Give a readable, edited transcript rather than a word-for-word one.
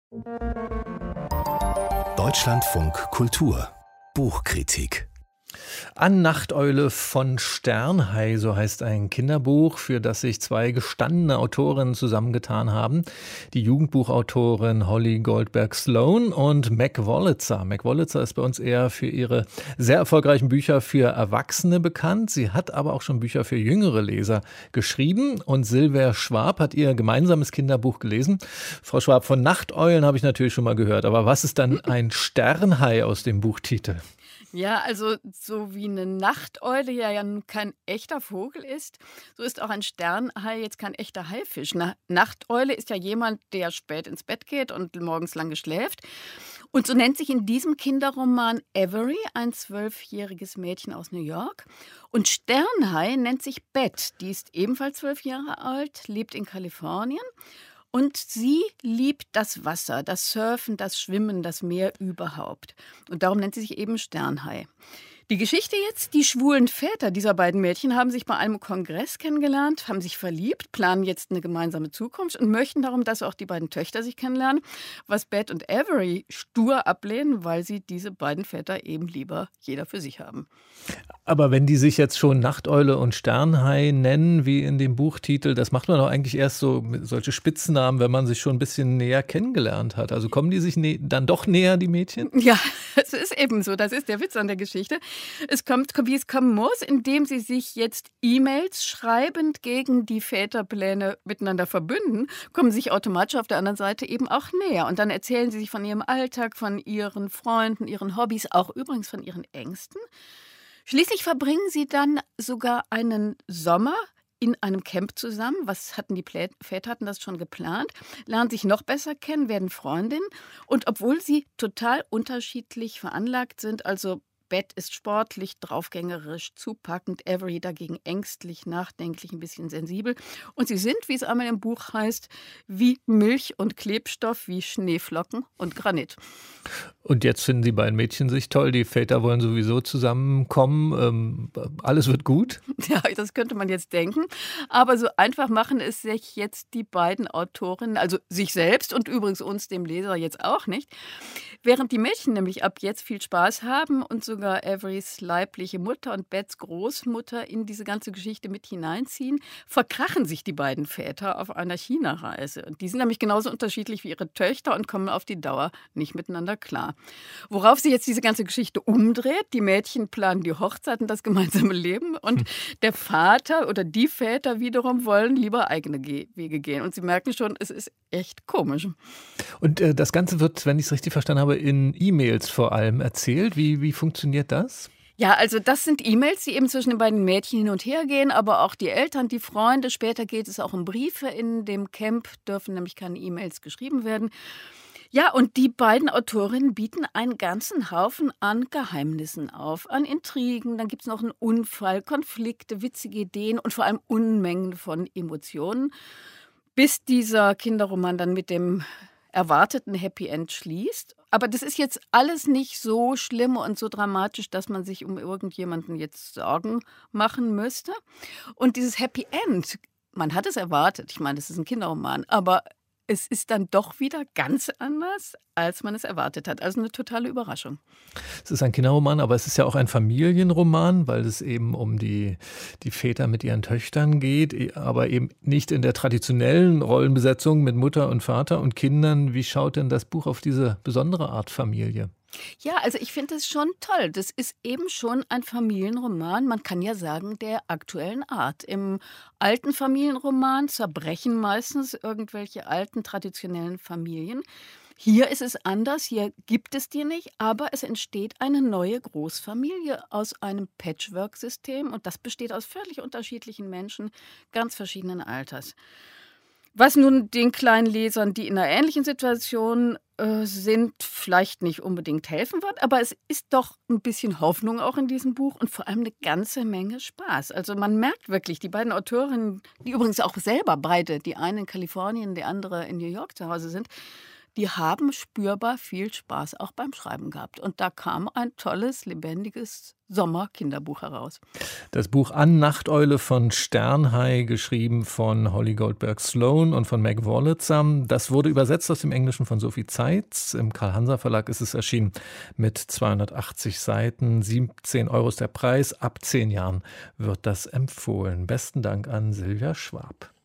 Deutschlandfunk Kultur Buchkritik. An Nachteule von Sternhai, so heißt ein Kinderbuch, für das sich zwei gestandene Autorinnen zusammengetan haben. Die Jugendbuchautorin Holly Goldberg Sloan und Meg Wolitzer. Meg Wolitzer ist bei uns eher für ihre sehr erfolgreichen Bücher für Erwachsene bekannt. Sie hat aber auch schon Bücher für jüngere Leser geschrieben. Und Silvia Schwab hat ihr gemeinsames Kinderbuch gelesen. Frau Schwab, von Nachteulen habe ich natürlich schon mal gehört. Aber was ist dann ein Sternhai aus dem Buchtitel? Ja, also so wie eine Nachteule ja nun kein echter Vogel ist, so ist auch ein Sternhai jetzt kein echter Haifisch. Eine Nachteule ist ja jemand, der spät ins Bett geht und morgens lange schläft. Und so nennt sich in diesem Kinderroman Avery, ein 12-jähriges Mädchen aus New York. Und Sternhai nennt sich Beth, die ist ebenfalls 12 Jahre alt, lebt in Kalifornien. Und sie liebt das Wasser, das Surfen, das Schwimmen, das Meer überhaupt. Und darum nennt sie sich eben Sternhai. Die Geschichte jetzt, die schwulen Väter dieser beiden Mädchen haben sich bei einem Kongress kennengelernt, haben sich verliebt, planen jetzt eine gemeinsame Zukunft und möchten darum, dass auch die beiden Töchter sich kennenlernen, was Beth und Avery stur ablehnen, weil sie diese beiden Väter eben lieber jeder für sich haben. Aber wenn die sich jetzt schon Nachteule und Sternhai nennen, wie in dem Buchtitel, das macht man doch eigentlich erst so mit solche Spitznamen, wenn man sich schon ein bisschen näher kennengelernt hat. Also kommen die sich dann doch näher, die Mädchen? Ja, es ist eben so. Das ist der Witz an der Geschichte. Es kommt, wie es kommen muss, indem sie sich jetzt E-Mails schreibend gegen die Väterpläne miteinander verbünden, kommen sich automatisch auf der anderen Seite eben auch näher. Und dann erzählen sie sich von ihrem Alltag, von ihren Freunden, ihren Hobbys, auch übrigens von ihren Ängsten. Schließlich verbringen sie dann sogar einen Sommer in einem Camp zusammen. Väter hatten das schon geplant, lernen sich noch besser kennen, werden Freundinnen. Und obwohl sie total unterschiedlich veranlagt sind, also Beth ist sportlich, draufgängerisch, zupackend, Avery dagegen ängstlich, nachdenklich, ein bisschen sensibel. Und sie sind, wie es einmal im Buch heißt, wie Milch und Klebstoff, wie Schneeflocken und Granit. Und jetzt finden die beiden Mädchen sich toll, die Väter wollen sowieso zusammenkommen, alles wird gut? Ja, das könnte man jetzt denken. Aber so einfach machen es sich jetzt die beiden Autorinnen, also sich selbst und übrigens uns, dem Leser, jetzt auch nicht. Während die Mädchen nämlich ab jetzt viel Spaß haben und sogar Averys leibliche Mutter und Beths Großmutter in diese ganze Geschichte mit hineinziehen, verkrachen sich die beiden Väter auf einer China-Reise. Und die sind nämlich genauso unterschiedlich wie ihre Töchter und kommen auf die Dauer nicht miteinander klar. Worauf sie jetzt diese ganze Geschichte umdreht, die Mädchen planen die Hochzeit und das gemeinsame Leben und der Vater oder die Väter wiederum wollen lieber eigene Wege gehen. Und sie merken schon, es ist echt komisch. Und das Ganze wird, wenn ich es richtig verstanden habe, in E-Mails vor allem erzählt. Wie funktioniert das? Ja, also das sind E-Mails, die eben zwischen den beiden Mädchen hin und her gehen, aber auch die Eltern, die Freunde. Später geht es auch um Briefe. In dem Camp dürfen nämlich keine E-Mails geschrieben werden. Ja, und die beiden Autorinnen bieten einen ganzen Haufen an Geheimnissen auf, an Intrigen. Dann gibt es noch einen Unfall, Konflikte, witzige Ideen und vor allem Unmengen von Emotionen, bis dieser Kinderroman dann mit dem erwarteten Happy End schließt. Aber das ist jetzt alles nicht so schlimm und so dramatisch, dass man sich um irgendjemanden jetzt Sorgen machen müsste. Und dieses Happy End, man hat es erwartet. Ich meine, das ist ein Kinderroman, aber es ist dann doch wieder ganz anders, als man es erwartet hat. Also eine totale Überraschung. Es ist ein Kinderroman, aber es ist ja auch ein Familienroman, weil es eben um die Väter mit ihren Töchtern geht, aber eben nicht in der traditionellen Rollenbesetzung mit Mutter und Vater und Kindern. Wie schaut denn das Buch auf diese besondere Art Familie? Ja, also ich finde es schon toll. Das ist eben schon ein Familienroman, man kann ja sagen, der aktuellen Art. Im alten Familienroman zerbrechen meistens irgendwelche alten traditionellen Familien. Hier ist es anders, hier gibt es die nicht, aber es entsteht eine neue Großfamilie aus einem Patchwork-System und das besteht aus völlig unterschiedlichen Menschen ganz verschiedenen Alters. Was nun den kleinen Lesern, die in einer ähnlichen Situation sind, vielleicht nicht unbedingt helfen wird, aber es ist doch ein bisschen Hoffnung auch in diesem Buch und vor allem eine ganze Menge Spaß. Also man merkt wirklich, die beiden Autorinnen, die übrigens auch selber beide, die eine in Kalifornien, die andere in New York zu Hause sind, die haben spürbar viel Spaß auch beim Schreiben gehabt. Und da kam ein tolles, lebendiges Sommerkinderbuch heraus. Das Buch An Nachteule von Sternhai, geschrieben von Holly Goldberg Sloan und von Meg Wolitzer. Das wurde übersetzt aus dem Englischen von Sophie Zeitz. Im Karl-Hanser-Verlag ist es erschienen mit 280 Seiten. 17 € ist der Preis. Ab 10 Jahren wird das empfohlen. Besten Dank an Silvia Schwab.